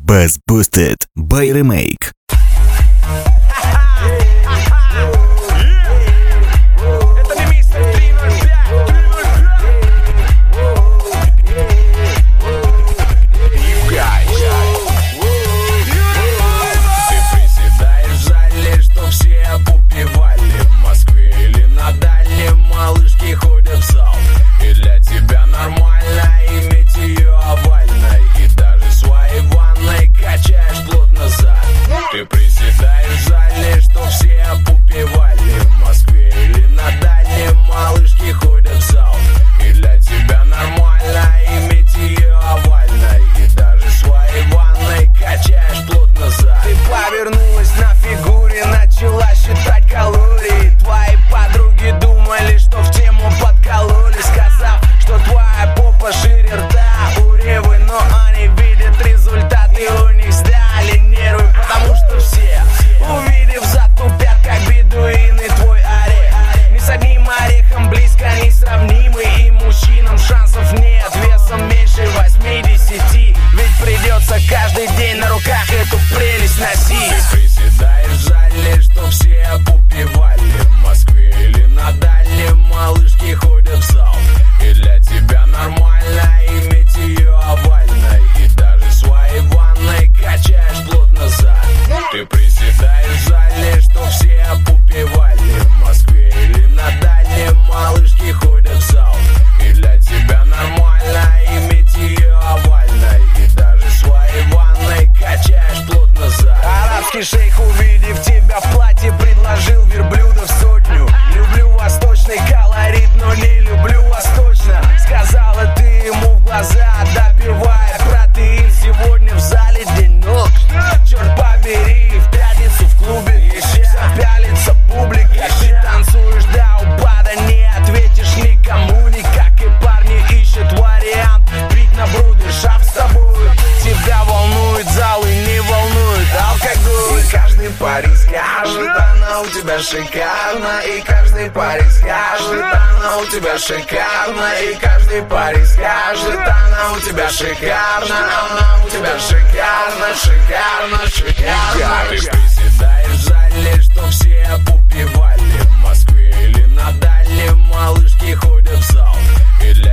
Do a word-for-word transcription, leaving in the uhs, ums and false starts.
Bass Boosted by Remake. Ты приседаешь в зале, что все попивали в Москве или на дальнем, малышки ходят в зал. И для тебя нормально иметь ее овальной, и даже в своей ванной качаешь плотно зад. Ты повернулась на фигуре, начала считать калории. Твои подруги думали, что в тему подкололи, сказав, что твоя попа шире рта у Ревы, но они видят результаты, у них сдали нервы, потому что все, увидев, затупят, как бедуины, твой орех. Ни с одним орехом близко не сравнимый, и мужчинам шансов нет, весом меньше восьмидесяти. Ведь придется каждый день на руках эту прелесть носить. Ты приседаешь в зале, что все попивали в Москве или на дальнем, малышки ходят в зал. И для тебя нормально иметь ее овальной, и даже в своей ванной качаешь плотно зад. Ты приседаешь в зале, что все попивали в Москве или на дальнем, малышки ходят в зал. И для тебя нормально иметь ее овальной, и даже в своей ванной качаешь плотно зад. Арабский шейх, увидев тебя в платье, предложил верблюдов сотню. Люблю восточный колорит, но не люблю восточно, сказала ты ему в глаза, допивая протеин. Сегодня в зале денек, черт побери, в пятницу в клубе еще пялится публика. Ты танцуешь до упада, не ответишь никому никак, и парни ищут вариант пить на брудершафт с тобой. Тебя волнует зал и не волнует алкоголь. И каждый парень скажет, она у тебя шикарна. И каждый парень скажет, она у тебя шикарна. И каждый парень скажет, она у тебя шикарна. Она у тебя шикарна, шикарна, шикарна. Ты приседаешь в зале, что все попивали в Москве или на дальнем, малышки ходят в зал. И для